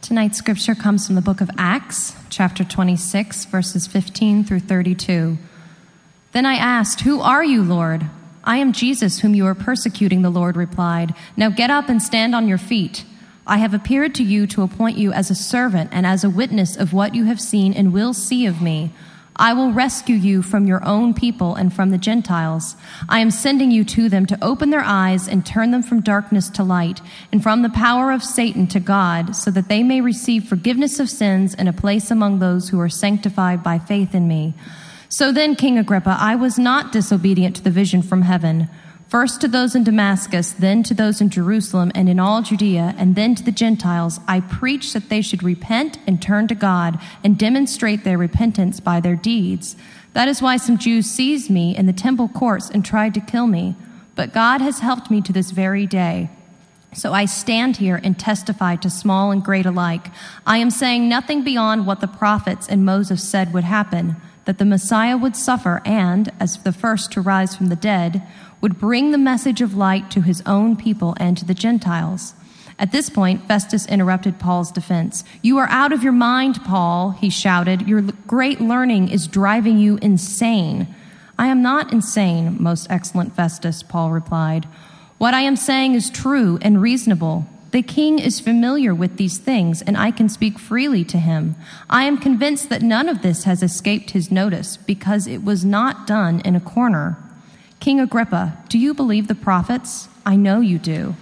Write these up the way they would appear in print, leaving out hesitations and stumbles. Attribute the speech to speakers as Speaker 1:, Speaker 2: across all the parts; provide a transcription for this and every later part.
Speaker 1: Tonight's scripture comes from the book of Acts, chapter 26, verses 15 through 32. Then I asked, "Who are you, Lord?" "I am Jesus, whom you are persecuting," the Lord replied. "Now get up and stand on your feet. I have appeared to you to appoint you as a servant and as a witness of what you have seen and will see of me. I will rescue you from your own people and from the Gentiles. I am sending you to them to open their eyes and turn them from darkness to light and from the power of Satan to God, so that they may receive forgiveness of sins and a place among those who are sanctified by faith in me." So then, King Agrippa, I was not disobedient to the vision from heaven. First to those in Damascus, then to those in Jerusalem and in all Judea, and then to the Gentiles, I preached that they should repent and turn to God and demonstrate their repentance by their deeds. That is why some Jews seized me in the temple courts and tried to kill me. But God has helped me to this very day. So I stand here and testify to small and great alike. I am saying nothing beyond what the prophets and Moses said would happen, that the Messiah would suffer and, as the first to rise from the dead, would bring the message of light to his own people and to the Gentiles. At this point, Festus interrupted Paul's defense. "You are out of your mind, Paul," he shouted. "Your great learning is driving you insane." "I am not insane, most excellent Festus," Paul replied. "What I am saying is true and reasonable. The king is familiar with these things, and I can speak freely to him. I am convinced that none of this has escaped his notice, because it was not done in a corner. King Agrippa, do you believe the prophets? I know you do."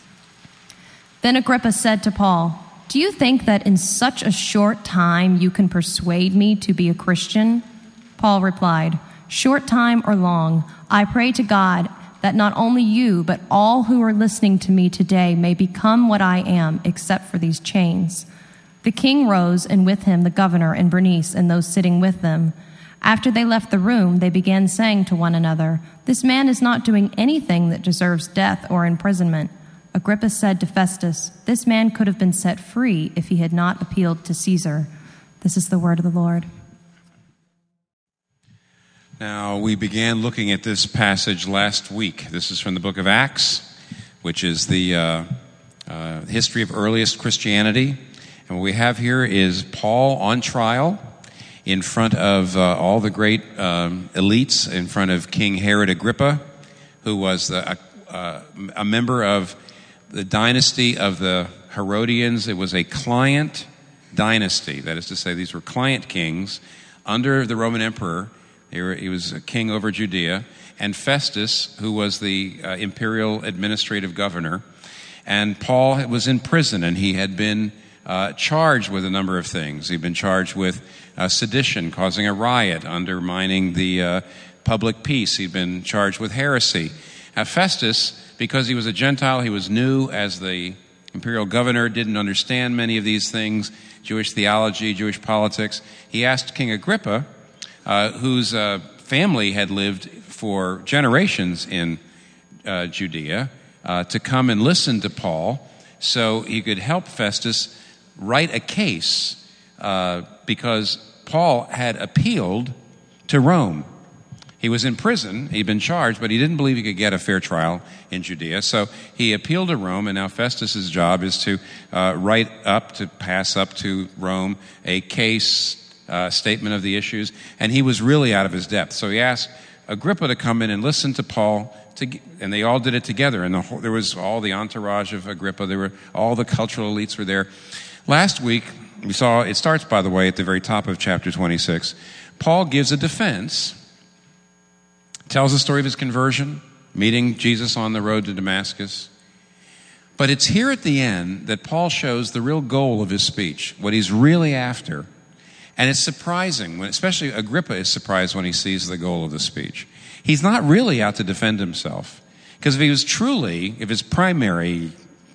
Speaker 1: Then Agrippa said to Paul, "Do you think that in such a short time you can persuade me to be a Christian?" Paul replied, "Short time or long, I pray to God that not only you, but all who are listening to me today may become what I am, except for these chains." The king rose, and with him the governor and Bernice and those sitting with them. After they left the room, they began saying to one another, "This man is not doing anything that deserves death or imprisonment." Agrippa said to Festus, "This man could have been set free if he had not appealed to Caesar." This is the word of the Lord.
Speaker 2: Now, we began looking at this passage last week. This is from the book of Acts, which is the history of earliest Christianity. And what we have here is Paul on trial in front of all the great elites, in front of King Herod Agrippa, who was a member of the dynasty of the Herodians. It was a client dynasty. That is to say, these were client kings under the Roman emperor. He was a king over Judea. And Festus, who was the imperial administrative governor. And Paul was in prison, and he had been charged with a number of things. He'd been charged with sedition, causing a riot, undermining the public peace. He'd been charged with heresy. Festus, because he was a Gentile, he was new as the imperial governor, didn't understand many of these things, Jewish theology, Jewish politics. He asked King Agrippa, whose family had lived for generations in Judea, to come and listen to Paul so he could help Festus write a case because Paul had appealed to Rome. He was in prison, he'd been charged, but he didn't believe he could get a fair trial in Judea. So he appealed to Rome, and now Festus's job is to pass up to Rome a case, statement of the issues, and he was really out of his depth. So he asked Agrippa to come in and listen to Paul, and they all did it together. And there was all the entourage of Agrippa. All the cultural elites were there. Last week, we saw, it starts, by the way, at the very top of chapter 26. Paul gives a defense, tells the story of his conversion, meeting Jesus on the road to Damascus. But it's here at the end that Paul shows the real goal of his speech, what he's really after. And it's surprising, especially Agrippa is surprised when he sees the goal of the speech. He's not really out to defend himself. Because if his primary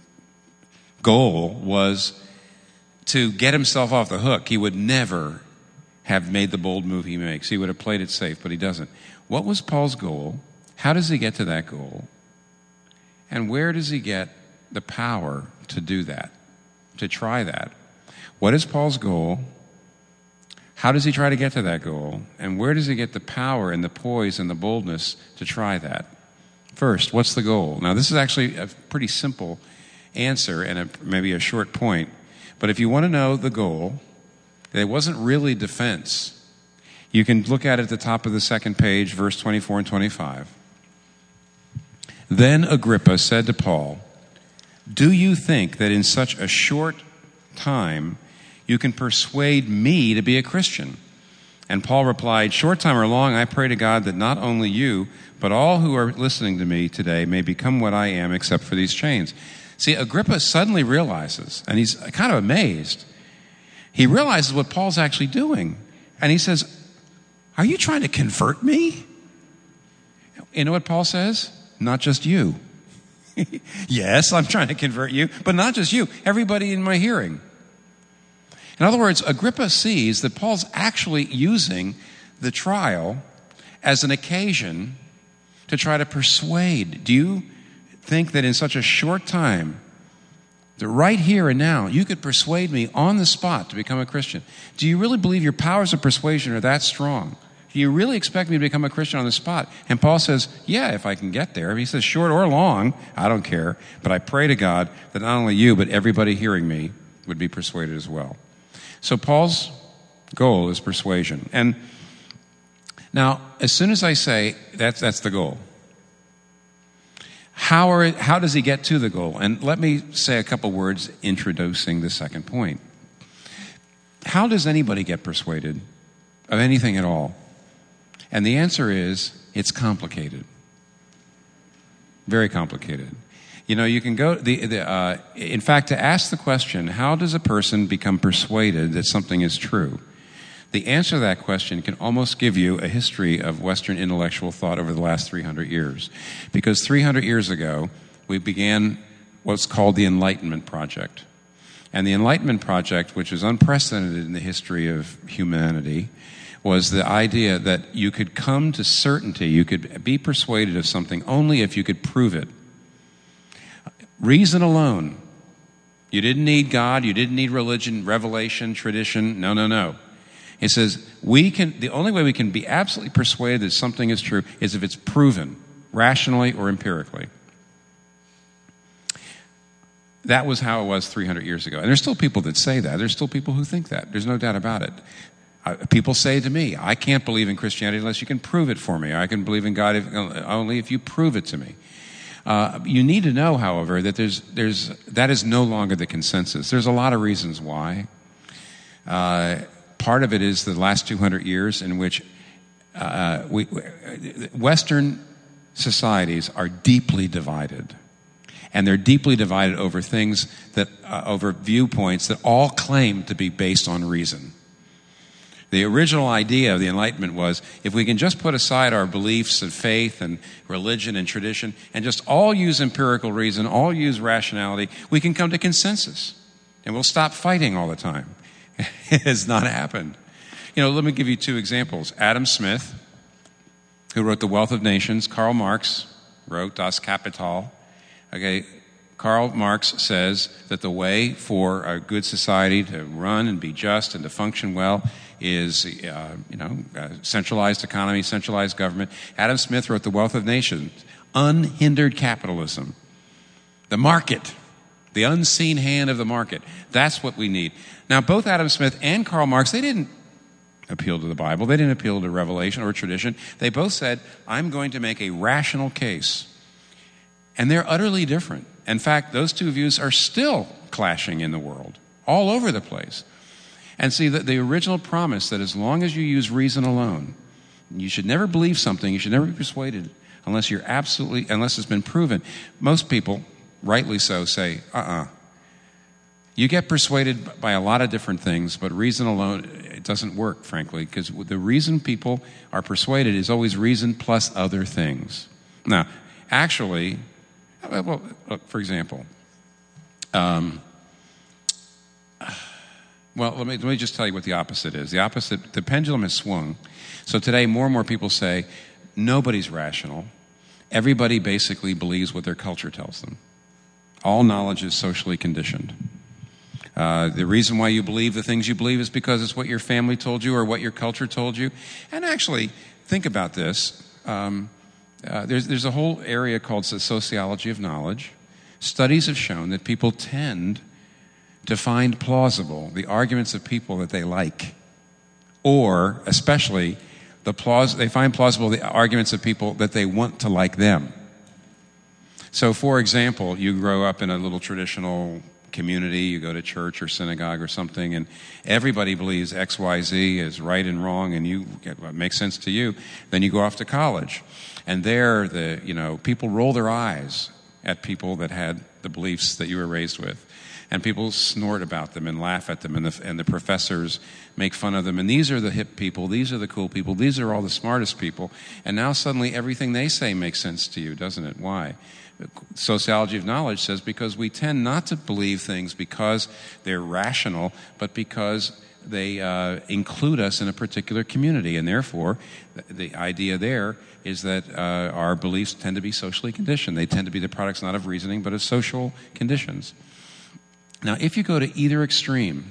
Speaker 2: goal was to get himself off the hook, he would never have made the bold move he makes. He would have played it safe, but he doesn't. What was Paul's goal? How does he get to that goal? And where does he get the power to do that, to try that? What is Paul's goal? How does he try to get to that goal? And where does he get the power and the poise and the boldness to try that? First, what's the goal? Now, this is actually a pretty simple answer and maybe a short point. But if you want to know the goal, it wasn't really defense. You can look at it at the top of the second page, verse 24 and 25. Then Agrippa said to Paul, "Do you think that in such a short time you can persuade me to be a Christian?" And Paul replied, "Short time or long, I pray to God that not only you, but all who are listening to me today may become what I am except for these chains." See, Agrippa suddenly realizes, and he's kind of amazed, he realizes what Paul's actually doing. And he says, "Are you trying to convert me?" You know what Paul says? "Not just you." Yes, I'm trying to convert you, but not just you, everybody in my hearing. In other words, Agrippa sees that Paul's actually using the trial as an occasion to try to persuade. Do you think that in such a short time, that right here and now, you could persuade me on the spot to become a Christian? Do you really believe your powers of persuasion are that strong? Do you really expect me to become a Christian on the spot? And Paul says, yeah, if I can get there. He says, short or long, I don't care. But I pray to God that not only you, but everybody hearing me would be persuaded as well. So Paul's goal is persuasion. And now, as soon as I say that's the goal, how does he get to the goal? And let me say a couple words introducing the second point. How does anybody get persuaded of anything at all? And the answer is, it's complicated. Very complicated. You know, you can go, in fact, to ask the question, how does a person become persuaded that something is true? The answer to that question can almost give you a history of Western intellectual thought over the last 300 years. Because 300 years ago, we began what's called the Enlightenment Project. And the Enlightenment Project, which is unprecedented in the history of humanity, was the idea that you could come to certainty, you could be persuaded of something only if you could prove it. Reason alone. You didn't need God, you didn't need religion, revelation, tradition. No. It says the only way we can be absolutely persuaded that something is true is if it's proven, rationally or empirically. That was how it was 300 years ago. And there's still people that say that. There's still people who think that. There's no doubt about it. People say to me, I can't believe in Christianity unless you can prove it for me. I can believe in God only if you prove it to me. You need to know, however, that that is no longer the consensus. There's a lot of reasons why. Part of it is the last 200 years in which Western societies are deeply divided. And they're deeply divided over things over viewpoints that all claim to be based on reason. The original idea of the Enlightenment was, if we can just put aside our beliefs and faith and religion and tradition and just all use empirical reason, all use rationality, we can come to consensus. And we'll stop fighting all the time. It has not happened. You know, let me give you two examples. Adam Smith, who wrote The Wealth of Nations. Karl Marx wrote Das Kapital. Okay, Karl Marx says that the way for a good society to run and be just and to function well is, centralized economy, centralized government. Adam Smith wrote The Wealth of Nations. Unhindered capitalism. The market. The unseen hand of the market. That's what we need. Now, both Adam Smith and Karl Marx, they didn't appeal to the Bible. They didn't appeal to revelation or tradition. They both said, I'm going to make a rational case. And they're utterly different. In fact, those two views are still clashing in the world, all over the place. And see, the original promise that as long as you use reason alone, you should never believe something, you should never be persuaded unless it's been proven. Most people, rightly so, say, You get persuaded by a lot of different things, but reason alone, it doesn't work, frankly, because the reason people are persuaded is always reason plus other things. Now, actually, well, for example, let me just tell you what the opposite is. The pendulum has swung. So today, more and more people say, nobody's rational. Everybody basically believes what their culture tells them. All knowledge is socially conditioned. The reason why you believe the things you believe is because it's what your family told you or what your culture told you. And actually, think about this. There's a whole area called the sociology of knowledge. Studies have shown that people tend to find plausible the arguments of people that they like, or especially they find plausible the arguments of people that they want to like them. So, for example, you grow up in a little traditional community, you go to church or synagogue or something, and everybody believes X, Y, Z is right and wrong, and you get what makes sense to you. Then you go off to college, and there, people roll their eyes at people that had the beliefs that you were raised with. And people snort about them and laugh at them, and the professors make fun of them. And these are the hip people, these are the cool people, these are all the smartest people. And now suddenly everything they say makes sense to you, doesn't it? Why? Sociology of knowledge says because we tend not to believe things because they're rational, but because they include us in a particular community. And therefore, the idea there is that our beliefs tend to be socially conditioned. They tend to be the products not of reasoning, but of social conditions. Now, if you go to either extreme,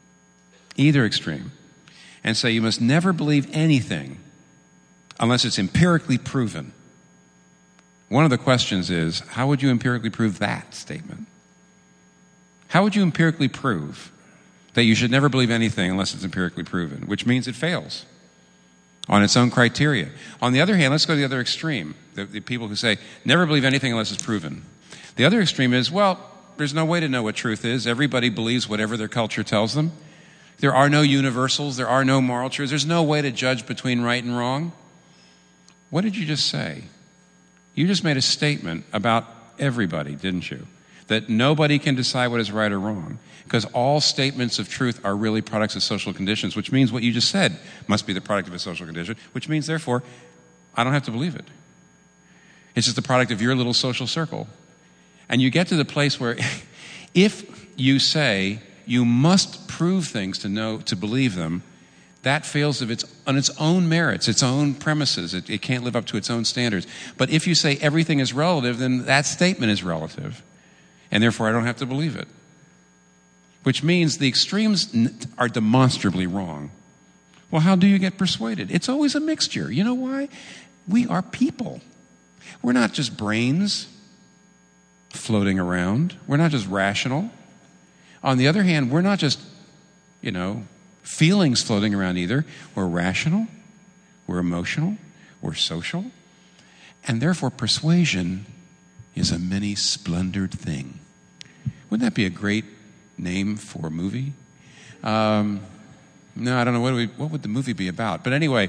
Speaker 2: and say you must never believe anything unless it's empirically proven, one of the questions is, how would you empirically prove that statement? How would you empirically prove that you should never believe anything unless it's empirically proven, which means it fails on its own criteria? On the other hand, let's go to the other extreme, the people who say, never believe anything unless it's proven. The other extreme is, well, there's no way to know what truth is. Everybody believes whatever their culture tells them. There are no universals. There are no moral truths. There's no way to judge between right and wrong. What did you just say? You just made a statement about everybody, didn't you? That nobody can decide what is right or wrong, because all statements of truth are really products of social conditions, which means what you just said must be the product of a social condition, which means, therefore, I don't have to believe it. It's just the product of your little social circle. And you get to the place where if you say you must prove things to believe them, that fails on its own merits, its own premises. It can't live up to its own standards. But if you say everything is relative, then that statement is relative. And therefore, I don't have to believe it. Which means the extremes are demonstrably wrong. Well, how do you get persuaded? It's always a mixture. You know why? We are people. We're not just brains floating around. We're not just rational. On the other hand, we're not just, feelings floating around either. We're rational, we're emotional, we're social, and therefore persuasion is a many-splendored thing. Wouldn't that be a great name for a movie? No, I don't know. What would the movie be about? But anyway,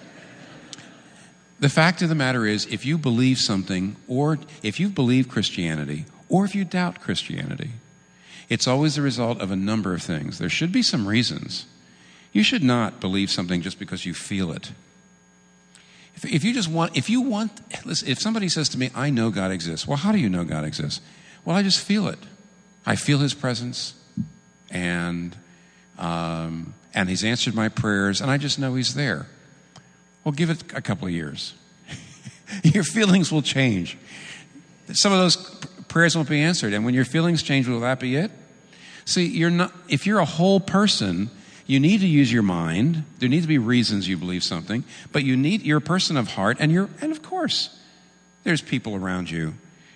Speaker 2: the fact of the matter is, if you believe something, or if you believe Christianity, or if you doubt Christianity, it's always the result of a number of things. There should be some reasons. You should not believe something just because you feel it. If somebody says to me, I know God exists. Well, how do you know God exists? Well, I just feel it. I feel His presence, and He's answered my prayers, and I just know He's there. Well, give it a couple of years. Your feelings will change. Some of those prayers won't be answered, and when your feelings change, will that be it? See, if you're a whole person, you need to use your mind. There need to be reasons you believe something, but you're a person of heart, and of course, there's people around you,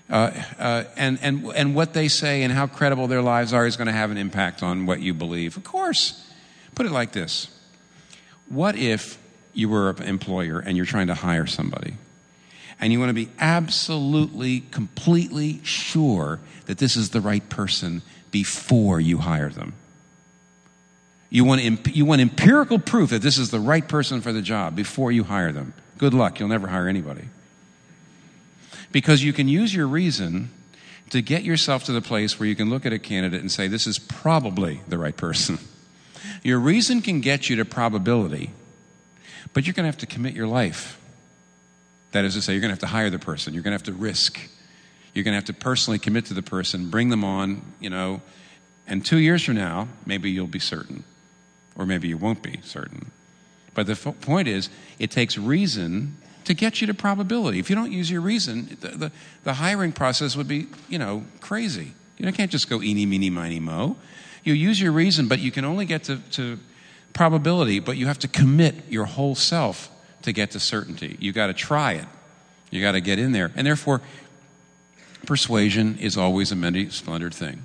Speaker 2: and what they say and how credible their lives are is going to have an impact on what you believe. Of course. Put it like this. What if you were an employer and you're trying to hire somebody, and you want to be absolutely, completely sure that this is the right person before you hire them? You want empirical proof that this is the right person for the job before you hire them. Good luck. You'll never hire anybody. Because you can use your reason to get yourself to the place where you can look at a candidate and say, this is probably the right person. Your reason can get you to probability, but you're going to have to commit your life. That is to say, you're going to have to hire the person. You're going to have to risk. You're going to have to personally commit to the person, bring them on, and 2 years from now, maybe you'll be certain. Or maybe you won't be certain. But the point is, it takes reason to get you to probability. If you don't use your reason, the hiring process would be, crazy. You can't just go eeny, meeny, miny, mo. You use your reason, but you can only get to probability, but you have to commit your whole self to get to certainty. You got to try it. You got to get in there. And therefore, persuasion is always a many-splendored thing.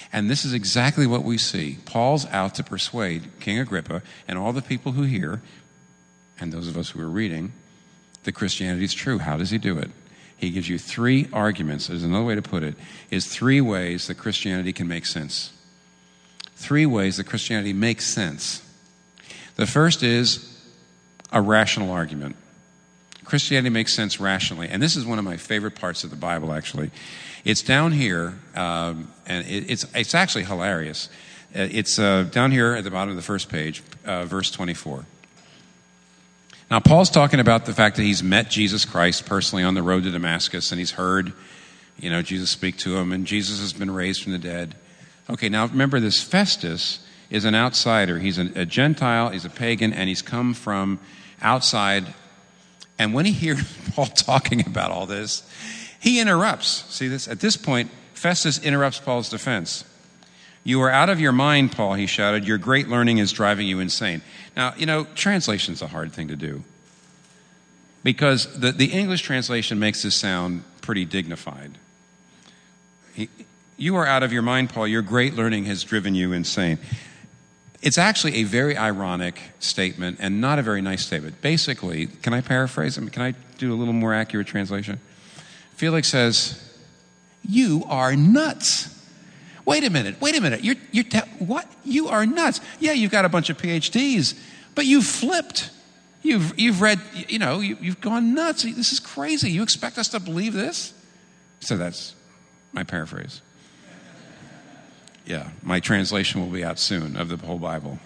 Speaker 2: And this is exactly what we see. Paul's out to persuade King Agrippa and all the people who hear, and those of us who are reading, that Christianity is true. How does he do it? He gives you 3 arguments. There's another way to put it, is 3 ways that Christianity can make sense. 3 ways that Christianity makes sense. The first is a rational argument. Christianity makes sense rationally. And this is one of my favorite parts of the Bible, actually. It's down here, and it's actually hilarious. It's down here at the bottom of the first page, verse 24. Now, Paul's talking about the fact that he's met Jesus Christ personally on the road to Damascus, and he's heard, Jesus speak to him, and Jesus has been raised from the dead. Okay, now remember, this Festus is an outsider. He's a Gentile, he's a pagan, and he's come from outside. And when he hears Paul talking about all this, he interrupts. See this? At this point, Festus interrupts Paul's defense. "You are out of your mind, Paul," he shouted. "Your great learning is driving you insane." Now, translation's a hard thing to do, because the English translation makes this sound pretty dignified. "You are out of your mind, Paul. Your great learning has driven you insane." It's actually a very ironic statement and not a very nice statement. Basically, can I paraphrase? Can I do a little more accurate translation? Felix says, "You are nuts. Wait a minute. What? You are nuts. Yeah, you've got a bunch of PhDs, but you've flipped. You've read, you've gone nuts. This is crazy. You expect us to believe this?" So that's my paraphrase. Yeah, my translation will be out soon of the whole Bible.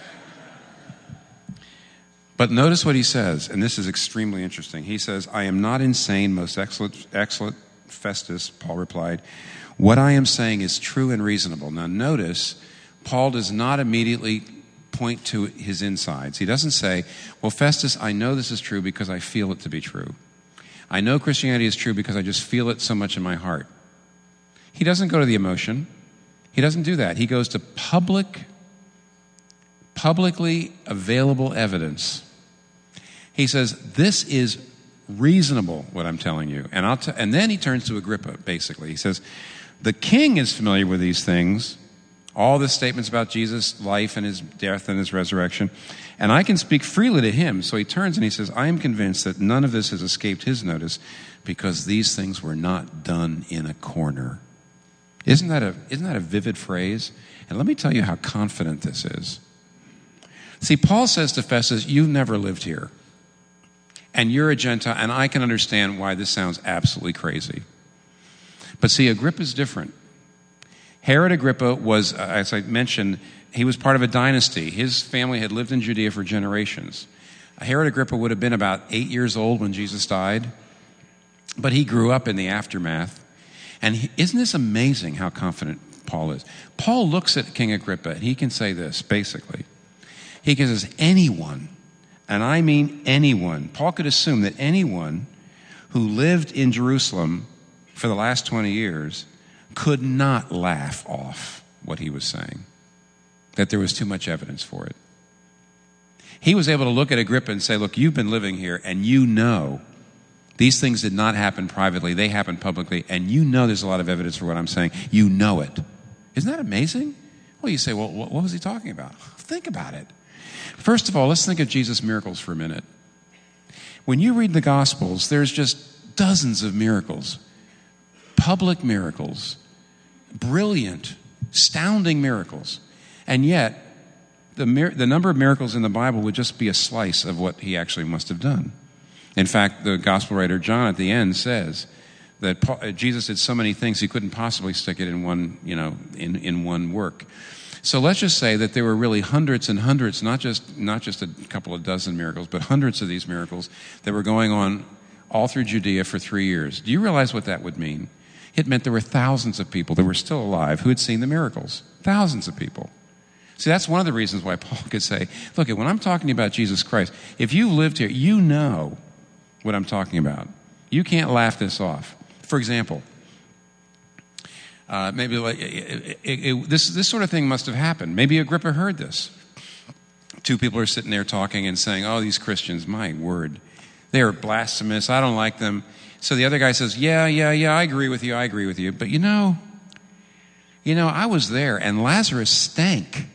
Speaker 2: But notice what he says, and this is extremely interesting. He says, "I am not insane, most excellent Festus," Paul replied. "What I am saying is true and reasonable." Now notice, Paul does not immediately point to his insides. He doesn't say, "Well, Festus, I know this is true because I feel it to be true. I know Christianity is true because I just feel it so much in my heart." He doesn't go to the emotion. He doesn't do that. He goes to publicly available evidence. He says, "This is reasonable, what I'm telling you." And then he turns to Agrippa, basically. He says, "The king is familiar with these things, all the statements about Jesus' life and his death and his resurrection, and I can speak freely to him." So he turns and he says, "I am convinced that none of this has escaped his notice because these things were not done in a corner." Isn't that a vivid phrase? And let me tell you how confident this is. See, Paul says to Festus, "You've never lived here. And you're a Gentile, and I can understand why this sounds absolutely crazy." But see, Agrippa's different. Herod Agrippa was, as I mentioned, he was part of a dynasty. His family had lived in Judea for generations. Herod Agrippa would have been about 8 years old when Jesus died, but he grew up in the aftermath. And isn't this amazing how confident Paul is? Paul looks at King Agrippa, and he can say this, basically. He says, anyone, and I mean anyone, Paul could assume that anyone who lived in Jerusalem for the last 20 years could not laugh off what he was saying, that there was too much evidence for it. He was able to look at Agrippa and say, "Look, you've been living here, and you know these things did not happen privately. They happened publicly, and you know there's a lot of evidence for what I'm saying. You know it." Isn't that amazing? Well, you say, well, what was he talking about? Think about it. First of all, let's think of Jesus' miracles for a minute. When you read the Gospels, there's just dozens of miracles, public miracles, brilliant, astounding miracles. And yet, the number of miracles in the Bible would just be a slice of what he actually must have done. In fact, the gospel writer John at the end says that Jesus did so many things he couldn't possibly stick it in one, in one work. So let's just say that there were really hundreds and hundreds, not just a couple of dozen miracles, but hundreds of these miracles that were going on all through Judea for 3 years. Do you realize what that would mean? It meant there were thousands of people that were still alive who had seen the miracles. Thousands of people. See, that's one of the reasons why Paul could say, look, when I'm talking about Jesus Christ, if you lived here, you know what I'm talking about. You can't laugh this off. For example, maybe this sort of thing must have happened. Maybe Agrippa heard this. Two people are sitting there talking and saying, "Oh, these Christians, my word, they are blasphemous. I don't like them." So the other guy says, yeah, I agree with you. But I was there, and Lazarus stank.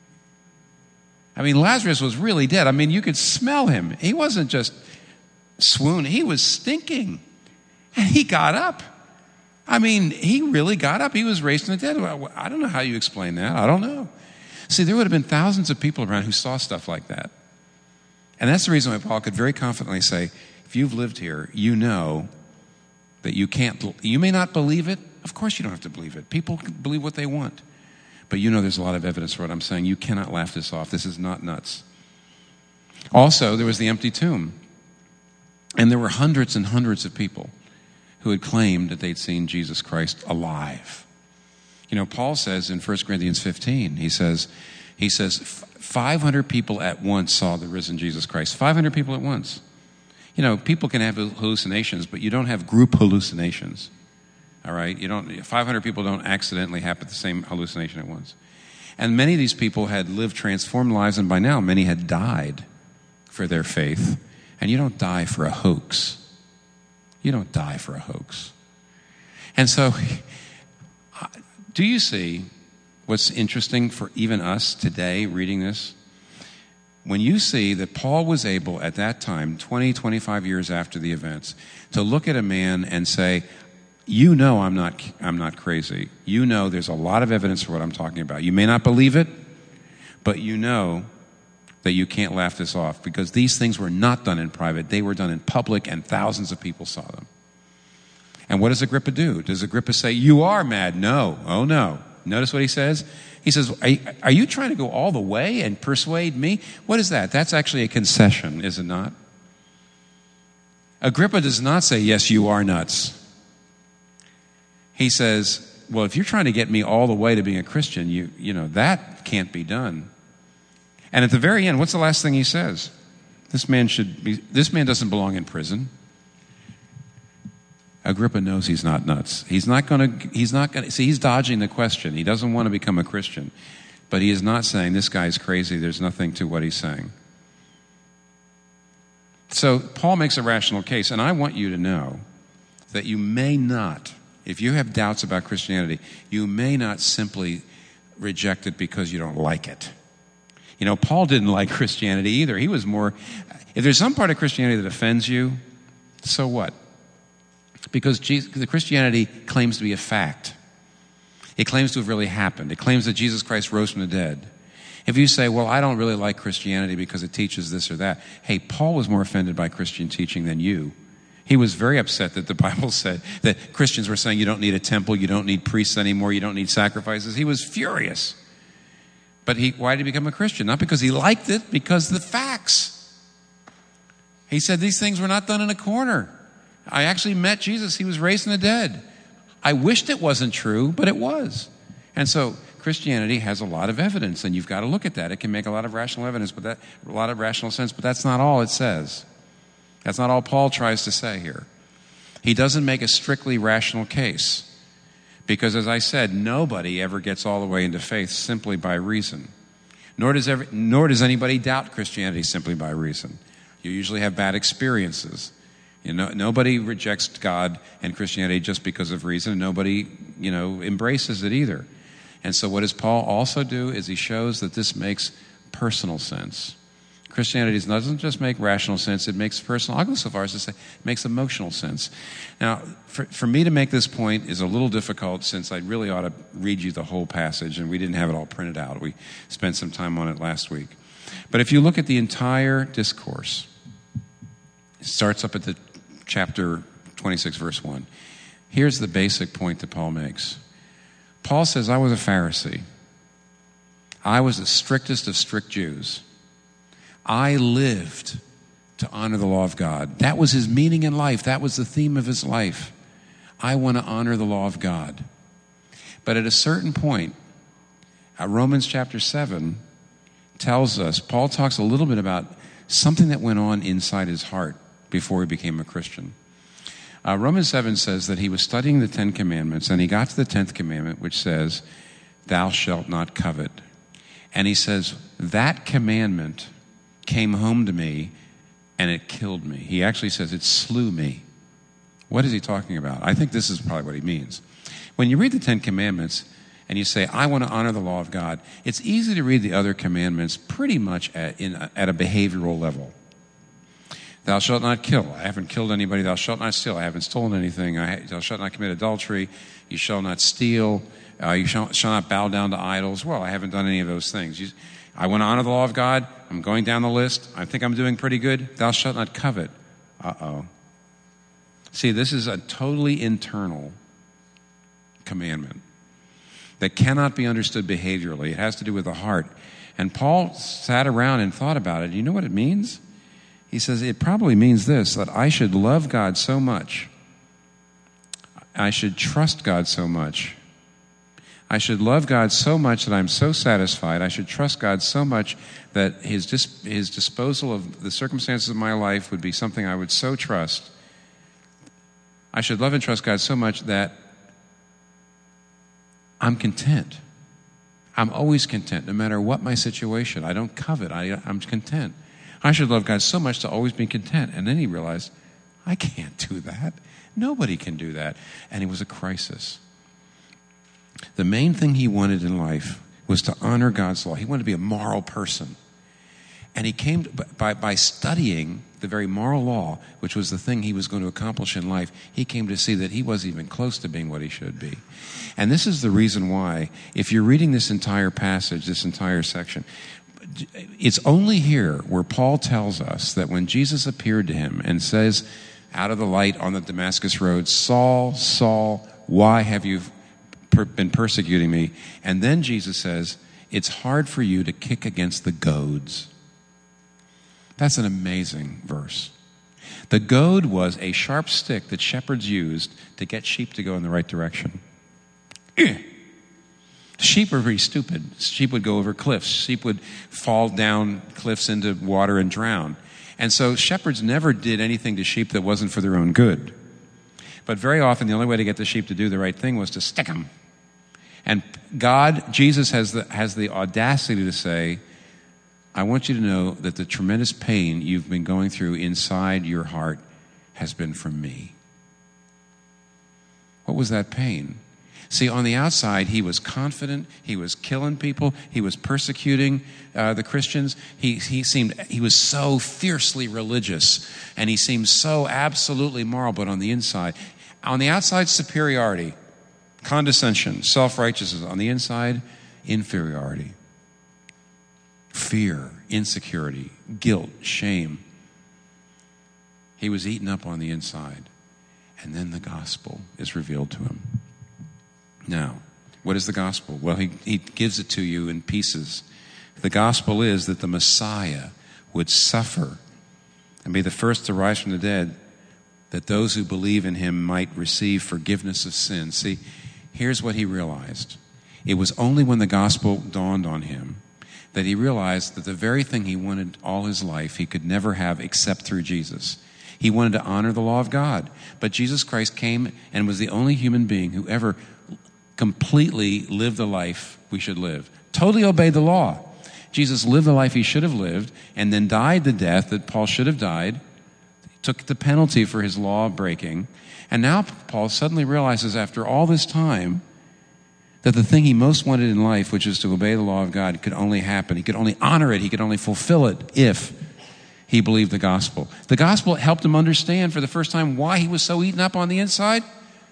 Speaker 2: Lazarus was really dead. You could smell him. He wasn't just swooning. He was stinking. And he got up. He really got up. He was raised from the dead. I don't know how you explain that. I don't know. See, there would have been thousands of people around who saw stuff like that. And that's the reason why Paul could very confidently say, if you've lived here, you know that you may not believe it. Of course you don't have to believe it. People can believe what they want. But there's a lot of evidence for what I'm saying. You cannot laugh this off. This is not nuts. Also, there was the empty tomb. And there were hundreds and hundreds of people who had claimed that they'd seen Jesus Christ alive. Paul says in 1 Corinthians 15, he says 500 people at once saw the risen Jesus Christ. 500 people at once. People can have hallucinations, but you don't have group hallucinations. All right? 500 people don't accidentally have the same hallucination at once. And many of these people had lived transformed lives, and by now many had died for their faith. And you don't die for a hoax. You don't die for a hoax. And so, do you see what's interesting for even us today reading this? When you see that Paul was able at that time, 20, 25 years after the events, to look at a man and say, I'm not crazy. There's a lot of evidence for what I'm talking about. You may not believe it, but that you can't laugh this off because these things were not done in private. They were done in public, and thousands of people saw them. And what does Agrippa do? Does Agrippa say, you are mad? No. Oh, no. Notice what he says? He says, are you trying to go all the way and persuade me? What is that? That's actually a concession, is it not? Agrippa does not say, yes, you are nuts. He says, well, if you're trying to get me all the way to being a Christian, that can't be done. And at the very end, what's the last thing he says? This man doesn't belong in prison. Agrippa knows he's not nuts. He's dodging the question. He doesn't want to become a Christian. But he is not saying, this guy's crazy. There's nothing to what he's saying. So Paul makes a rational case, and I want you to know that you may not, if you have doubts about Christianity, you may not simply reject it because you don't like it. Paul didn't like Christianity either. He was more, if there's some part of Christianity that offends you, so what? Because the Christianity claims to be a fact. It claims to have really happened. It claims that Jesus Christ rose from the dead. If you say, well, I don't really like Christianity because it teaches this or that. Hey, Paul was more offended by Christian teaching than you. He was very upset that the Bible said that Christians were saying you don't need a temple, you don't need priests anymore, you don't need sacrifices. He was furious. But why did he become a Christian? Not because he liked it, because the facts. He said these things were not done in a corner. I actually met Jesus. He was raised from the dead. I wished it wasn't true, but it was. And so Christianity has a lot of evidence, and you've got to look at that. It can make a lot of rational evidence, a lot of rational sense, but that's not all it says. That's not all Paul tries to say here. He doesn't make a strictly rational case. Because as I said, nobody ever gets all the way into faith simply by reason. Nor does anybody doubt Christianity simply by reason. You usually have bad experiences. Nobody rejects God and Christianity just because of reason. Nobody, embraces it either. And so what does Paul also do is he shows that this makes personal sense. Christianity doesn't just make rational sense, it makes personal. I'll go so far as to say it makes emotional sense. Now, for me to make this point is a little difficult since I really ought to read you the whole passage, and we didn't have it all printed out. We spent some time on it last week. But if you look at the entire discourse, it starts up at the chapter 26, verse 1. Here's the basic point that Paul makes. Paul says, I was a Pharisee. I was the strictest of strict Jews. I lived to honor the law of God. That was his meaning in life. That was the theme of his life. I want to honor the law of God. But at a certain point, Romans chapter 7 tells us, Paul talks a little bit about something that went on inside his heart before he became a Christian. Romans 7 says that he was studying the Ten Commandments, and he got to the 10th commandment, which says, thou shalt not covet. And he says, that commandment came home to me, and it killed me. He actually says it slew me. What is he talking about? I think this is probably what he means. When you read the Ten Commandments, and you say, I want to honor the law of God, it's easy to read the other commandments pretty much at a behavioral level. Thou shalt not kill. I haven't killed anybody. Thou shalt not steal. I haven't stolen anything. Thou shalt not commit adultery. You shall not steal. You shall not bow down to idols. Well, I haven't done any of those things. I want to honor the law of God. I'm going down the list. I think I'm doing pretty good. Thou shalt not covet. Uh-oh. See, this is a totally internal commandment that cannot be understood behaviorally. It has to do with the heart. And Paul sat around and thought about it. You know what it means? He says, it probably means this, that I should love God so much. I should trust God so much. I should love God so much that I'm so satisfied. I should trust God so much that his disposal of the circumstances of my life would be something I would so trust. I should love and trust God so much that I'm content. I'm always content, no matter what my situation. I don't covet. I'm content. I should love God so much to always be content. And then he realized, I can't do that. Nobody can do that. And it was a crisis. The main thing he wanted in life was to honor God's law. He wanted to be a moral person. And he came, by studying the very moral law, which was the thing he was going to accomplish in life, he came to see that he wasn't even close to being what he should be. And this is the reason why, if you're reading this entire passage, this entire section, it's only here where Paul tells us that when Jesus appeared to him and says, out of the light on the Damascus road, Saul, Saul, why have you been persecuting me? And then Jesus says, it's hard for you to kick against the goads. That's an amazing verse. The goad was a sharp stick that shepherds used to get sheep to go in the right direction. Sheep are very stupid. Sheep would go over cliffs. Sheep would fall down cliffs into water and drown. And so shepherds never did anything to sheep that wasn't for their own good. But very often the only way to get the sheep to do the right thing was to stick them. And Jesus has the audacity to say, I want you to know that the tremendous pain you've been going through inside your heart has been from me. What was that pain? See, on the outside, he was confident. He was killing people. He was persecuting the Christians. He was so fiercely religious, and he seemed so absolutely moral. But on the outside, superiority, condescension, self-righteousness. On the inside, inferiority, fear, insecurity, guilt, shame. He was eaten up on the inside, and then the gospel is revealed to him. Now, what is the gospel? Well, he gives it to you in pieces. The gospel is that the Messiah would suffer and be the first to rise from the dead, that those who believe in him might receive forgiveness of sins. See, here's what he realized. It was only when the gospel dawned on him that he realized that the very thing he wanted all his life he could never have except through Jesus. He wanted to honor the law of God. But Jesus Christ came and was the only human being who ever completely lived the life we should live. Totally obeyed the law. Jesus lived the life he should have lived and then died the death that Paul should have died. He took the penalty for his law breaking. And now Paul suddenly realizes after all this time that the thing he most wanted in life, which is to obey the law of God, could only happen. He could only honor it. He could only fulfill it if he believed the gospel. The gospel helped him understand for the first time why he was so eaten up on the inside.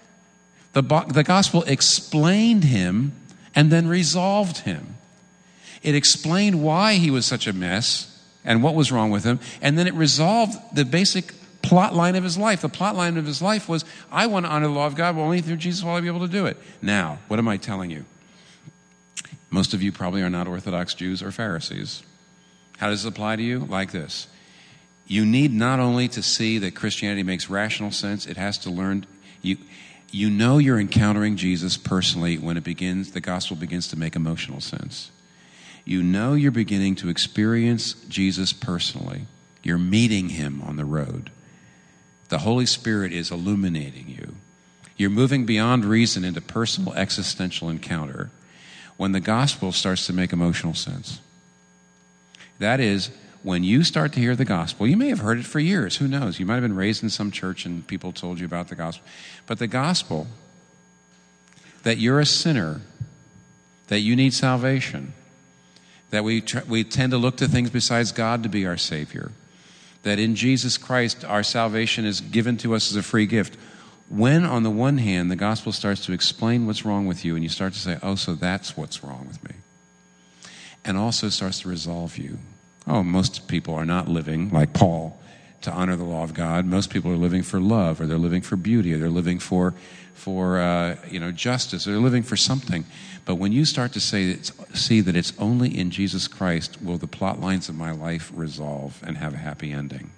Speaker 2: The gospel explained him and then resolved him. It explained why he was such a mess and what was wrong with him, and then it resolved the basic plot line of his life. The plot line of his life was, I want to honor the law of God, but only through Jesus will I be able to do it. Now, what am I telling you? Most of you probably are not Orthodox Jews or Pharisees. How does it apply to you? Like this. You need not only to see that Christianity makes rational sense, it has to learn... You know you're encountering Jesus personally when the gospel begins to make emotional sense. You know you're beginning to experience Jesus personally. You're meeting him on the road. The Holy Spirit is illuminating you. You're moving beyond reason into personal existential encounter when the gospel starts to make emotional sense. That is, when you start to hear the gospel, you may have heard it for years. Who knows? You might have been raised in some church and people told you about the gospel. But the gospel, that you're a sinner that you need salvation, that we tend to look to things besides God to be our Savior, that in Jesus Christ our salvation is given to us as a free gift. When, on the one hand, the gospel starts to explain what's wrong with you and you start to say, oh, so that's what's wrong with me, and also starts to resolve you. Oh, most people are not living, like Paul, to honor the law of God. Most people are living for love, or they're living for beauty, or they're living for justice, or they're living for something. But when you start to see that it's only in Jesus Christ will the plot lines of my life resolve and have a happy ending.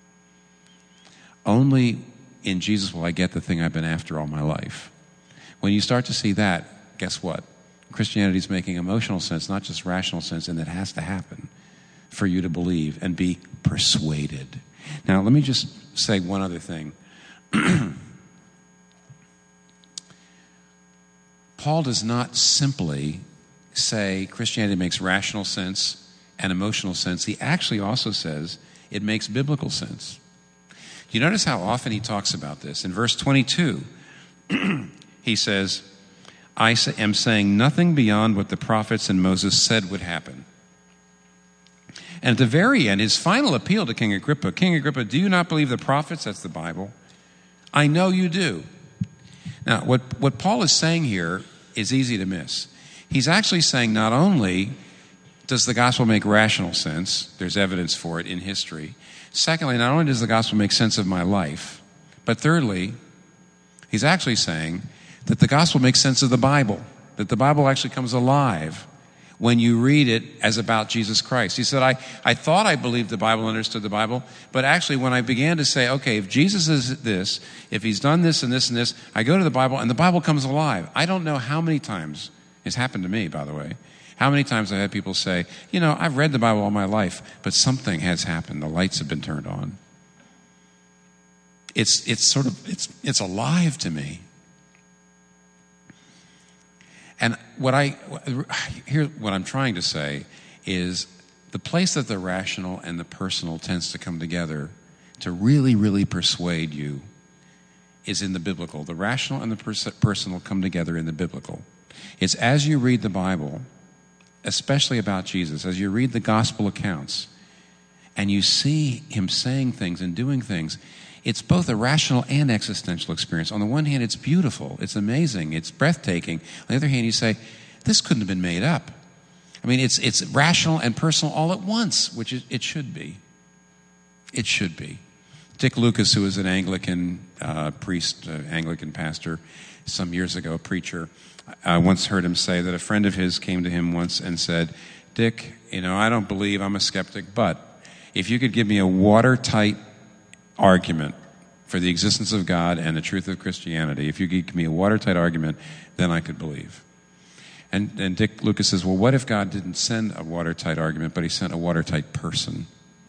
Speaker 2: Only in Jesus will I get the thing I've been after all my life. When you start to see that, guess what? Christianity is making emotional sense, not just rational sense, and that has to happen for you to believe and be persuaded. Now, let me just say one other thing. Paul does not simply say Christianity makes rational sense and emotional sense. He actually also says it makes biblical sense. Do you notice how often he talks about this? In verse 22, he says, I am saying nothing beyond what the prophets and Moses said would happen. And at the very end, his final appeal to King Agrippa, do you not believe the prophets? That's the Bible. I know you do. Now, what Paul is saying here is easy to miss. He's actually saying not only does the gospel make rational sense, there's evidence for it in history. Secondly, not only does the gospel make sense of my life, but thirdly, he's actually saying that the gospel makes sense of the Bible, that the Bible actually comes alive when you read it as about Jesus Christ. He said, I thought I believed the Bible, understood the Bible, but actually when I began to say, okay, if Jesus is this, if he's done this and this and this, I go to the Bible and the Bible comes alive. I don't know how many times, it's happened to me, by the way, how many times I've had people say, I've read the Bible all my life, but something has happened. The lights have been turned on. It's alive to me. And what I'm trying to say is the place that the rational and the personal tends to come together to really, really persuade you is in the biblical. The rational and the personal come together in the biblical. It's as you read the Bible, especially about Jesus, as you read the gospel accounts, and you see him saying things and doing things, it's both a rational and existential experience. On the one hand, it's beautiful, it's amazing, it's breathtaking. On the other hand, you say, this couldn't have been made up. I mean, it's rational and personal all at once, which it should be. It should be. Dick Lucas, who was an Anglican priest, Anglican pastor, some years ago, a preacher, I once heard him say that a friend of his came to him once and said, Dick, I don't believe, I'm a skeptic, but if you could give me a watertight argument for the existence of God and the truth of Christianity, if you could give me a watertight argument, then I could believe. And Dick Lucas says, well, what if God didn't send a watertight argument, but he sent a watertight person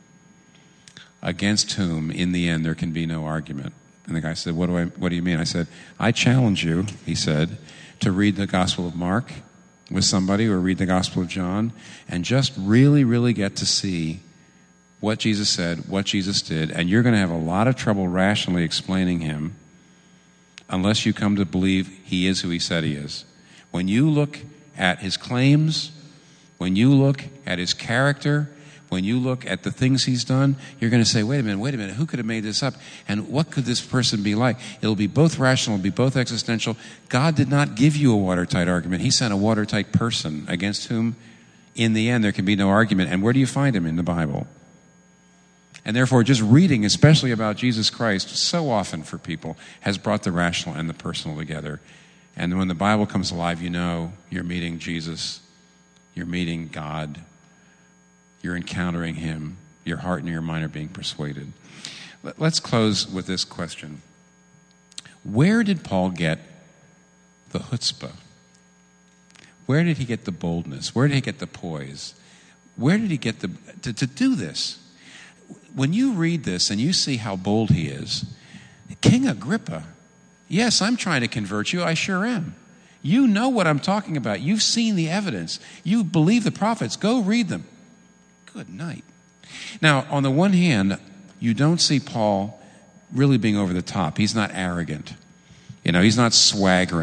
Speaker 2: against whom, in the end, there can be no argument? And the guy said, what do you mean? I said, I challenge you, he said, to read the Gospel of Mark with somebody or read the Gospel of John and just really, really get to see what Jesus said, what Jesus did, and you're going to have a lot of trouble rationally explaining him unless you come to believe he is who he said he is. When you look at his claims, when you look at his character, when you look at the things he's done, you're going to say, wait a minute, who could have made this up? And what could this person be like? It'll be both rational, it'll be both existential. God did not give you a watertight argument. He sent a watertight person against whom, in the end, there can be no argument. And where do you find him? In the Bible. And therefore, just reading, especially about Jesus Christ, so often for people, has brought the rational and the personal together. And when the Bible comes alive, you're meeting Jesus, you're meeting God, you're encountering him, your heart and your mind are being persuaded. Let's close with this question. Where did Paul get the chutzpah? Where did he get the boldness? Where did he get the poise? Where did he get to do this? When you read this and you see how bold he is, King Agrippa, yes, I'm trying to convert you. I sure am. You know what I'm talking about. You've seen the evidence. You believe the prophets. Go read them. Good night. Now, on the one hand, you don't see Paul really being over the top. He's not arrogant. He's not swaggering.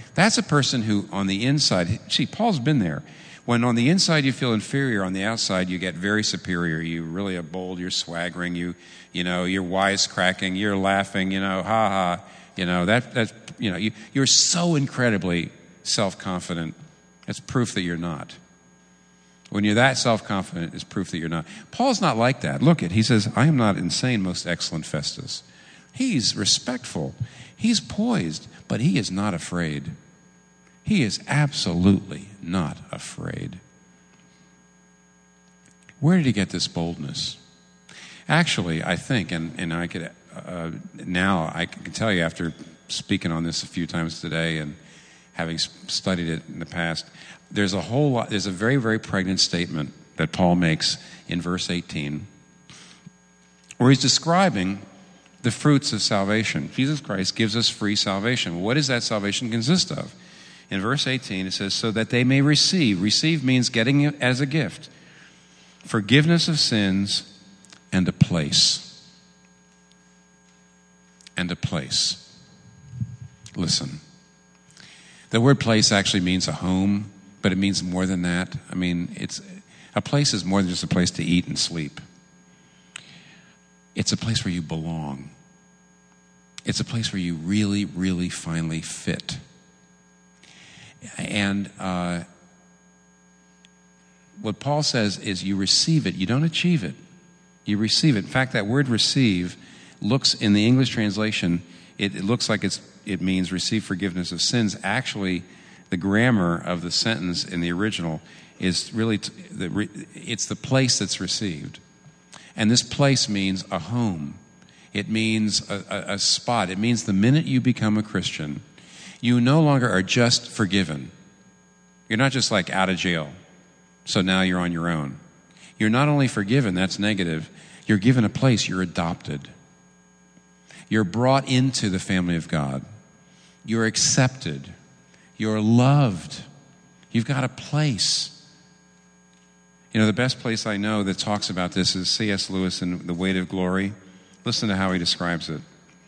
Speaker 2: That's a person who on the inside, see, Paul's been there. When on the inside you feel inferior, on the outside you get very superior. You really are bold, you're swaggering, you're wisecracking, you're laughing, ha ha. You're so incredibly self-confident. That's proof that you're not. When you're that self-confident, it's proof that you're not. Paul's not like that. Look he says, I am not insane, most excellent Festus. He's respectful. He's poised, but he is not afraid. He is absolutely not afraid. Where did he get this boldness? Actually, I think, and I could now I can tell you after speaking on this a few times today and having studied it in the past, there's a very, very pregnant statement that Paul makes in verse 18 where he's describing the fruits of salvation. Jesus Christ gives us free salvation. What does that salvation consist of? In verse 18 it says, so that they may receive. Receive means getting it as a gift. Forgiveness of sins and a place. And a place. Listen. The word place actually means a home, but it means more than that. I mean, a place is more than just a place to eat and sleep. It's a place where you belong. It's a place where you really, really finally fit. And what Paul says is you receive it. You don't achieve it. You receive it. In fact, that word receive looks, in the English translation, it looks like it means receive forgiveness of sins. Actually, the grammar of the sentence in the original is really, it's the place that's received. And this place means a home. It means a spot. It means the minute you become a Christian, you no longer are just forgiven. You're not just like out of jail, so now you're on your own. You're not only forgiven, that's negative, you're given a place, you're adopted. You're brought into the family of God. You're accepted. You're loved. You've got a place. The best place I know that talks about this is C.S. Lewis in The Weight of Glory. Listen to how he describes it.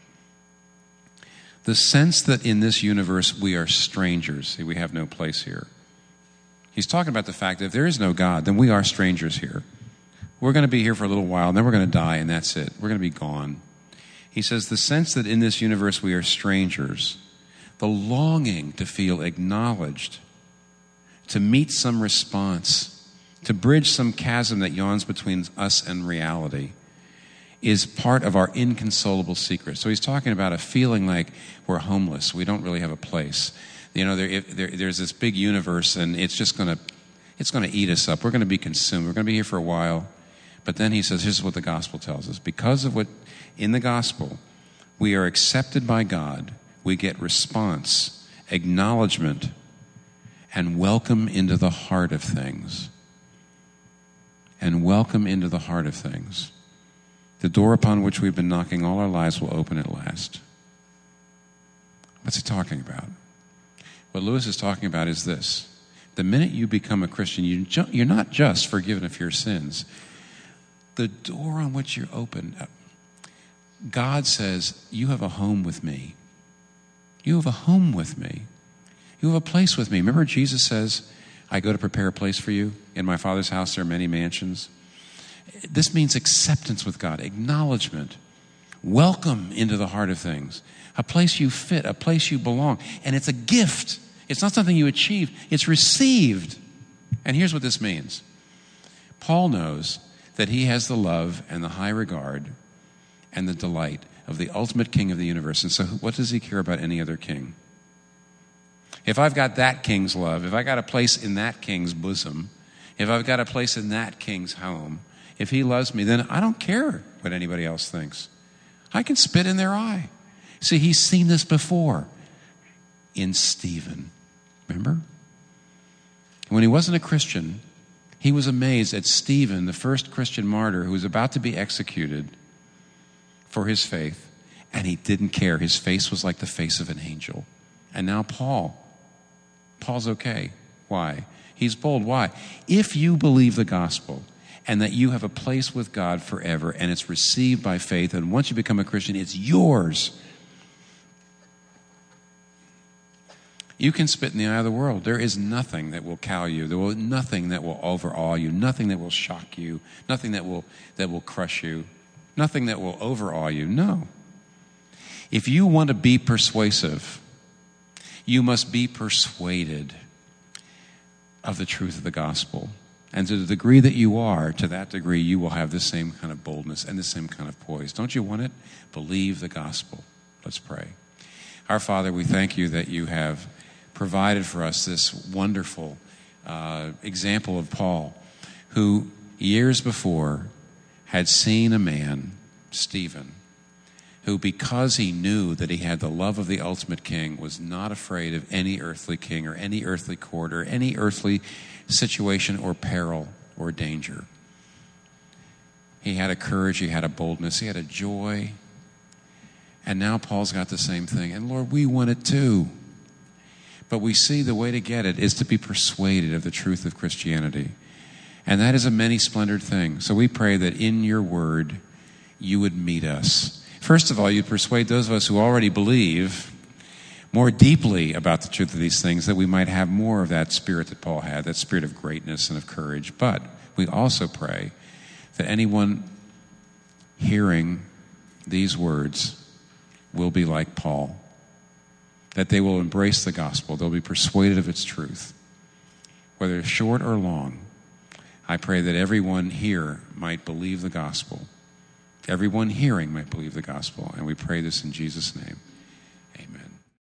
Speaker 2: The sense that in this universe we are strangers. See, we have no place here. He's talking about the fact that if there is no God, then we are strangers here. We're going to be here for a little while, and then we're going to die, and that's it. We're going to be gone. He says, the sense that in this universe we are strangers, the longing to feel acknowledged, to meet some response, to bridge some chasm that yawns between us and reality, is part of our inconsolable secret. So he's talking about a feeling like we're homeless. We don't really have a place. There's this big universe, and it's going to eat us up. We're going to be consumed. We're going to be here for a while. But then he says, here's what the gospel tells us. Because of what in the gospel, we are accepted by God. We get response, acknowledgement, and welcome into the heart of things. And welcome into the heart of things. The door upon which we've been knocking all our lives will open at last. What's he talking about? What Lewis is talking about is this. The minute you become a Christian, you're not just forgiven of your sins. The door on which you're open, God says, you have a home with me. You have a home with me. You have a place with me. Remember Jesus says, I go to prepare a place for you. In my Father's house there are many mansions. This means acceptance with God, acknowledgement, welcome into the heart of things, a place you fit, a place you belong. And it's a gift. It's not something you achieve. It's received. And here's what this means. Paul knows that he has the love and the high regard and the delight of the ultimate king of the universe. And so what does he care about any other king? If I've got that king's love, if I got a place in that king's bosom, if I've got a place in that king's home, if he loves me, then I don't care what anybody else thinks. I can spit in their eye. See, he's seen this before in Stephen. Remember? When he wasn't a Christian, he was amazed at Stephen, the first Christian martyr who was about to be executed for his faith, and he didn't care. His face was like the face of an angel. And now Paul's okay. Why? He's bold. Why? If you believe the gospel and that you have a place with God forever and it's received by faith, and once you become a Christian, it's yours. You can spit in the eye of the world. There is nothing that will cow you. There will nothing that will overawe you. Nothing that will shock you. Nothing that will crush you. Nothing that will overawe you. No. If you want to be persuasive, you must be persuaded of the truth of the gospel. And to the degree that you are, to that degree you will have the same kind of boldness and the same kind of poise. Don't you want it? Believe the gospel. Let's pray. Our Father, we thank you that you have provided for us this wonderful example of Paul, who years before had seen a man, Stephen, who, because he knew that he had the love of the ultimate king, was not afraid of any earthly king or any earthly court or any earthly situation or peril or danger. He had a courage, he had a boldness, he had a joy. And now Paul's got the same thing. And Lord, we want it too. But we see the way to get it is to be persuaded of the truth of Christianity. And that is a many-splendored thing. So we pray that in your word, you would meet us. First of all, you'd persuade those of us who already believe more deeply about the truth of these things, that we might have more of that spirit that Paul had, that spirit of greatness and of courage. But we also pray that anyone hearing these words will be like Paul, that they will embrace the gospel, they'll be persuaded of its truth, whether short or long. I pray that everyone here might believe the gospel. Everyone hearing might believe the gospel. And we pray this in Jesus' name.